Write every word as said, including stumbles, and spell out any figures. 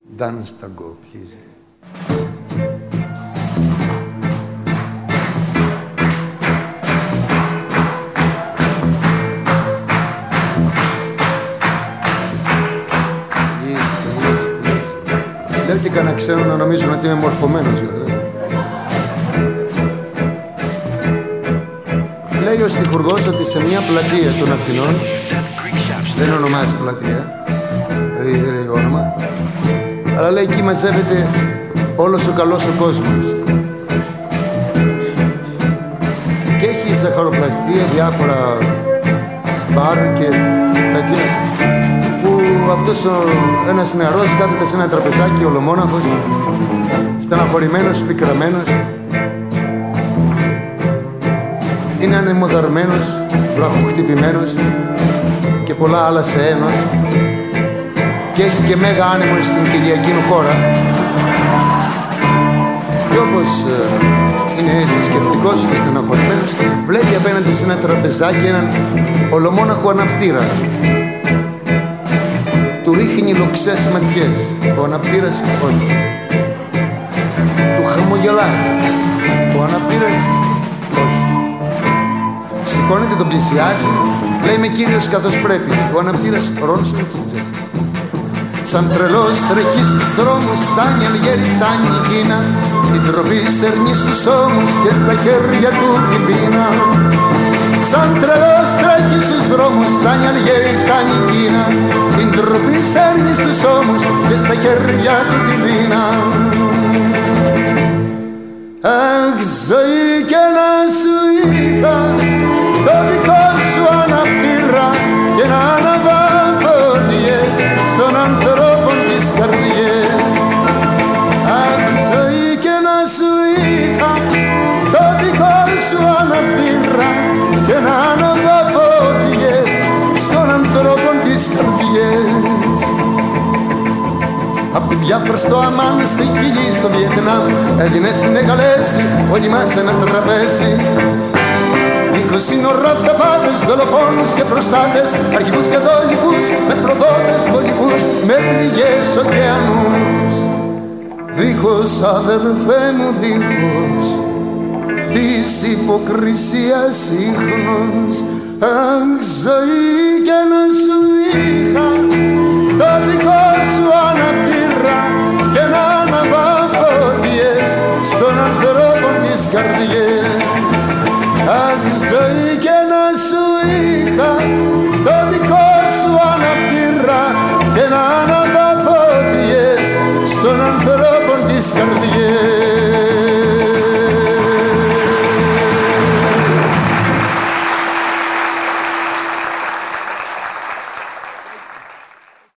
Dance tango, please. Λέω και κανένα ξένο να νομίζουν ότι είμαι μορφωμένος. Λέει ο στιχουργός ότι σε μια πλατεία των Αθηνών, δεν ονομάζει πλατεία, δηλαδή δεν λέει όνομα, αλλά λέει εκεί μαζεύεται όλος ο καλός ο κόσμος. Και έχει ζαχαροπλαστεία, διάφορα μπαρ και τέτοια, που αυτός ο, ένας νεαρός κάθεται σε ένα τραπεζάκι ολομόναχος, στεναχωρημένος, πικραμένος, είναι ανεμοδαρμένος, βραχοχτυπημένος και πολλά άλλα σε ένος, και έχει και μέγα άνεμο στην Κυριακή χώρα, και όπως ε, είναι έτσι σκεφτικός και στεναχωρημένος, βλέπει απέναντι σε ένα τραπεζάκι έναν ολομόναχο αναπτήρα. Του ρίχνει λοξές ματιές. Ο αναπτήρας όχι. Του χαμογελάει. Ο αναπτήρας όχι. Σηκώνεται, τον πλησιάζει, λέει με κύριος καθώς πρέπει. Ο αναπτήρας ρώνει στο τσιτσέ. Σαν τρελός τρέχει στους δρόμους, φτάνει Αλγέρι, φτάνει η Κίνα. Την τροπή στερνεί στους ώμους και στα χέρια του την πείνα. Σαν τρελός τρέχει στους δρόμους, φτάνει Αλγέρι, φτάνει η Κίνα. Την τροπή σέρνει στους ώμους και στα χέρια του την πείνα. Αχ, ζωή και να σου είχα το δικό σου αναπτήρα και να αναβαφωτιές στον ανθρώπων τις καρδιές. Αχ, ζωή και να σου είχα το δικό σου αναπτήρα και να αναβαφωτιές στον ανθρώπων τις καρδιές. Απ' την Πιάφρα στο Αμάν, στη Χιλή, στο Βιετνάμ, Έλληνες, Σενεγαλέζοι, όλοι μας ένα τραπέζι. Δίχως σύνορα, αυταπάτες, δολοφόνους και προστάτες, αρχηγούς και δόλικους, με προδότες βολικούς, με πληγές ωκεανούς. Δίχως, αδερφέ μου, δίχως της υποκρισίας ίχνος. Αχ, ζωή και να σου είχα το δικό σου αναπτήρα και να αναβαφωτιές στον ανθρώπων τις καρδιές. Αχ, ζωή και